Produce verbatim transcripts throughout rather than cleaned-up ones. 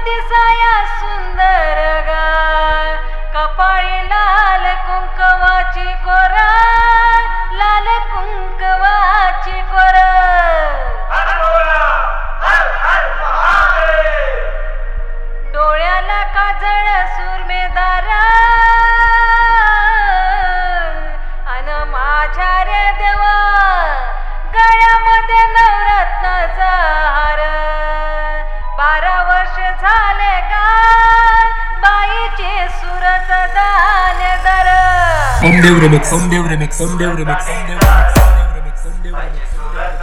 दिसाया सुंदर गाय, कपाळी लाल कुंकवाची कोर, लाल कुंकवाची कोर. डोळ्याला काजळ सुरमेदार, अन माझ्या रे देवा गळ्यामध्ये नवरत्नाचा हार. बारा वर्ष झाले गाय, बाईचे सुरत दानेदार. Somdev remix Somdev remix Somdev remix Somdev remix Somdev remix Somdev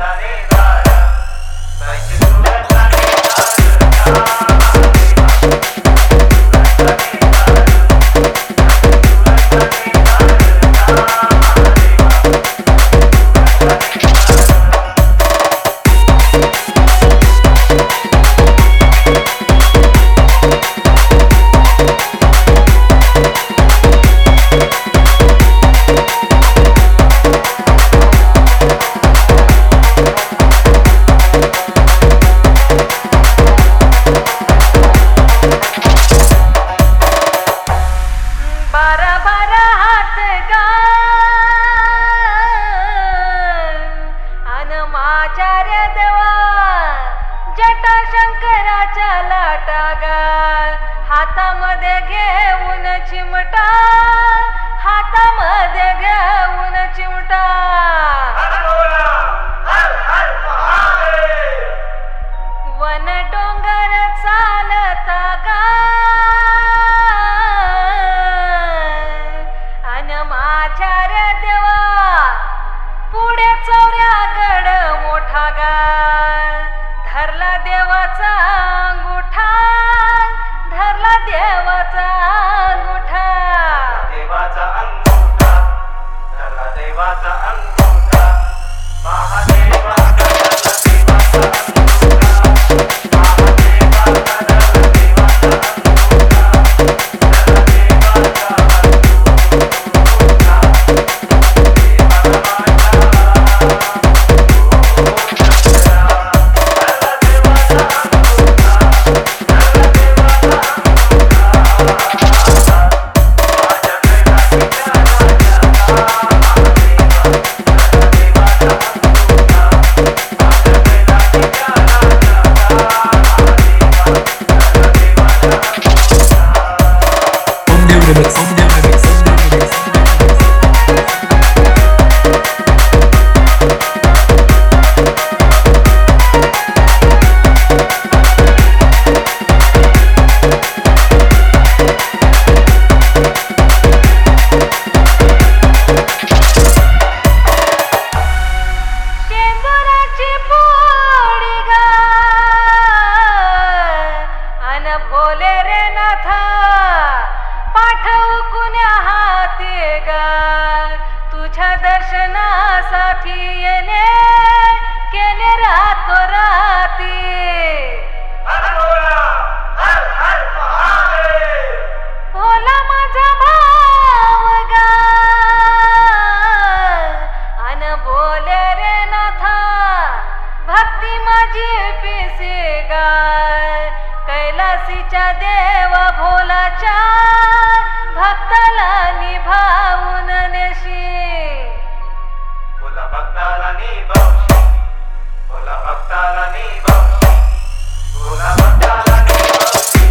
बारा बारा हात गाय, अन माझ्या रे देवा जटा शंकराच्या लाटा गाय. हातामध्ये घेऊन चिमटा, हातामध्ये घेऊन चिमटा. वन डोंगर चालता गाय, अन माझ्या रे देवा पुढे चौऱ्यागड मोठा गाय. धरला देवाचा अंगुठा, धरला देवाचा अंगुठा. देवाचा अंगुठा, धरला देवाचा अंगुठा. महादेवा धरला देवाचा अंगुठा, महादेवा धरला देवाचा अंगुठा, धरला देवाचा अंगुठा. शेंदुराची पोळी गाय, अन भोले रे नाथा पाठवू कुण्या हाती गाय. तुझ्या दर्शनासाठी येणे केले रातो राती. भोला माझा भाव गाय, अन बोले रे नाथा भक्ती माझी पिसे गाय. कैलासीच्या देवा भोलाच्या भक्ताला निभावून नेशी. भोला भक्ताला निभावशी, भोला भक्ताला निभावशी, भोला भक्ताला निभावशी.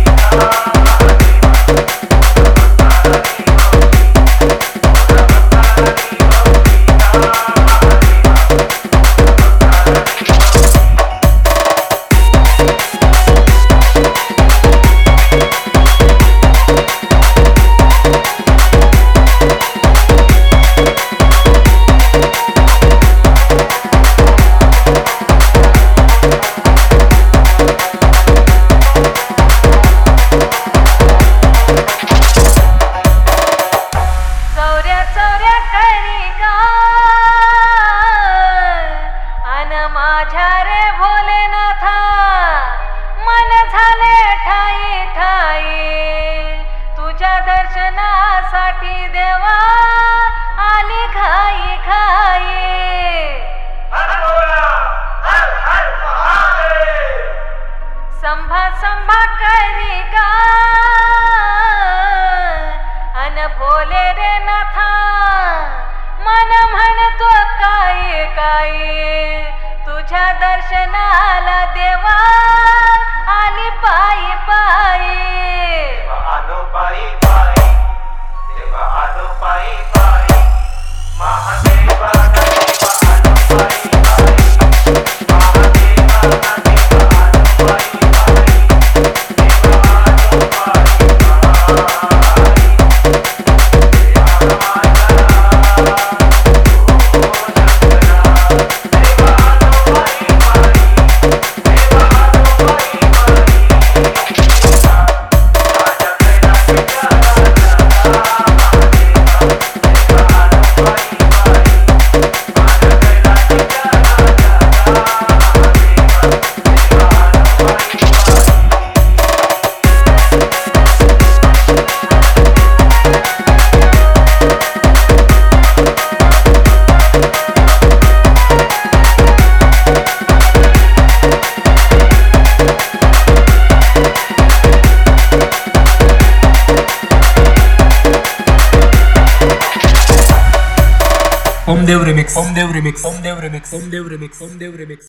चौऱ्या चौऱ्या करी गाय, अन माझ्या रे भोलेनाथा मन झाले ठाई ठाई. तुझ्या दर्शनासाठी देवा आली घाई घाई. संभा संभा करी अन भोले रे नाथा मन म्हणतो काही काही तुझ्या दर्शनाला देवा आली पायी पायी देवा आलो पायी पायी देवा आलो पायी पायी महादेवा देवा आलो पायी पायी महादेवा देवा आलो पायी पायी देवा आलो पायी पायी देवा माझा ओ शंकरा देवा आलो पायी पायी देवा आलो पायी पायी माझ्या कैलासाच्या राजा महादेवा देवा आलो पायी पायी माझ्या कैलासाच्या राजा महादेवा देवा आलो पायी Om Dev Remix, Om Dev Remix, Om Dev Remix, Om Dev Remix, Om Dev Remix.